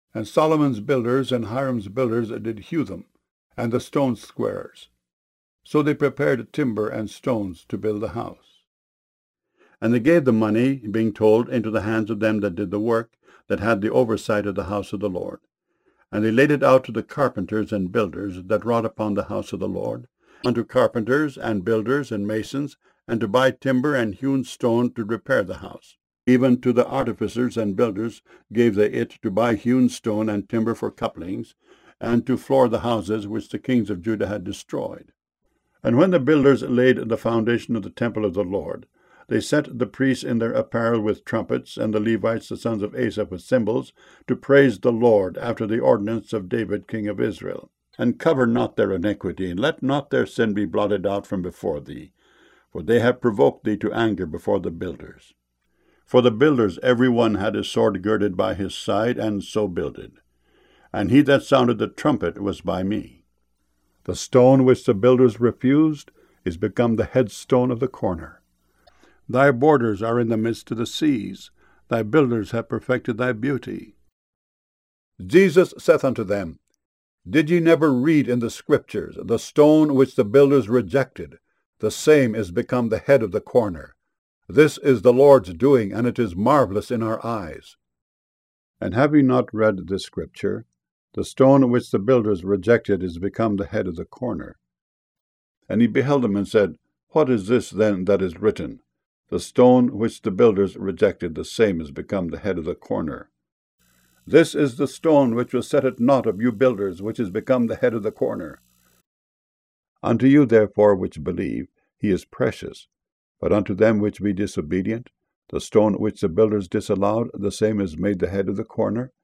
And Solomon's builders and Hiram's builders did hew them, and the stone squares. So they prepared timber and stones to build the house. And they gave the money, being told, into the hands of them that did the work, that had the oversight of the house of the Lord. And they laid it out to the carpenters and builders that wrought upon the house of the Lord, unto carpenters and builders and masons, and to buy timber and hewn stone to repair the house. Even to the artificers and builders gave they it to buy hewn stone and timber for couplings, and to floor the houses which the kings of Judah had destroyed. And when the builders laid the foundation of the temple of the Lord, they set the priests in their apparel with trumpets, and the Levites the sons of Asaph with cymbals, to praise the Lord after the ordinance of David king of Israel. And cover not their iniquity, and let not their sin be blotted out from before thee, for they have provoked thee to anger before the builders. For the builders every one had his sword girded by his side, and so builded. And he that sounded the trumpet was by me. The stone which the builders refused is become the headstone of the corner. Thy borders are in the midst of the seas. Thy builders have perfected thy beauty. Jesus saith unto them, Did ye never read in the Scriptures, the stone which the builders rejected, the same is become the head of the corner? This is the Lord's doing, and it is marvelous in our eyes. And have ye not read this Scripture? The stone which the builders rejected is become the head of the corner. And he beheld him and said, What is this then that is written? The stone which the builders rejected, the same is become the head of the corner. This is the stone which was set at naught of you builders, which is become the head of the corner. Unto you therefore which believe, he is precious. But unto them which be disobedient, the stone which the builders disallowed, the same is made the head of the corner.